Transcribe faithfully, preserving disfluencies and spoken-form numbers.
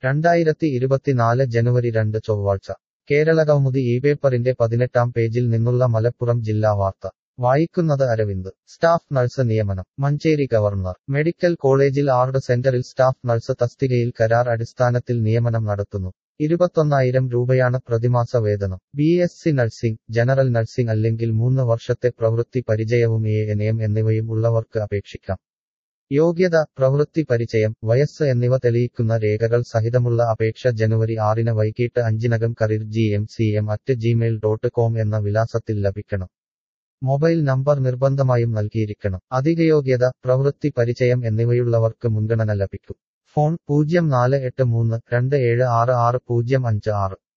രണ്ടായിരത്തി ഇരുപത്തിനാല് ജനുവരി രണ്ട് ചൊവ്വാഴ്ച കേരളകൗമുദി ഈ പേപ്പറിന്റെ പതിനെട്ടാം പേജിൽ നിന്നുള്ള മലപ്പുറം ജില്ലാ വാർത്ത വായിക്കുന്നത് അരവിന്ദ് സ്റ്റാഫ് നഴ്സ് നിയമനം മഞ്ചേരി ഗവർണർ മെഡിക്കൽ കോളേജിൽ ആർട് സെന്ററിൽ സ്റ്റാഫ് നഴ്സ് തസ്തികയിൽ കരാർ അടിസ്ഥാനത്തിൽ നിയമനം നടത്തുന്നു ഇരുപത്തൊന്നായിരം രൂപയാണ് പ്രതിമാസ വേതനം B S C nursing general nursing അല്ലെങ്കിൽ മൂന്ന് വർഷത്തെ പ്രവൃത്തി പരിചയവും എ എൻ എം എന്നിവയും ഉള്ളവർക്ക് അപേക്ഷിക്കാം യോഗ്യത പ്രവൃത്തി പരിചയം വയസ്സ് എന്നിവ തെളിയിക്കുന്ന രേഖകൾ സഹിതമുള്ള അപേക്ഷ ജനുവരി ആറിന് വൈകിട്ട് അഞ്ചിനകം career G M C M at Gmail dot com എന്ന വിലാസത്തിൽ ലഭിക്കണം മൊബൈൽ നമ്പർ നിർബന്ധമായും നൽകിയിരിക്കണം അധികയോഗ്യത പ്രവൃത്തി പരിചയം എന്നിവയുള്ളവർക്ക് മുൻഗണന ലഭിക്കും ഫോൺ പൂജ്യം നാല് എട്ട് മൂന്ന് രണ്ട് ഏഴ് ആറ് ആറ് പൂജ്യം അഞ്ച് ആറ്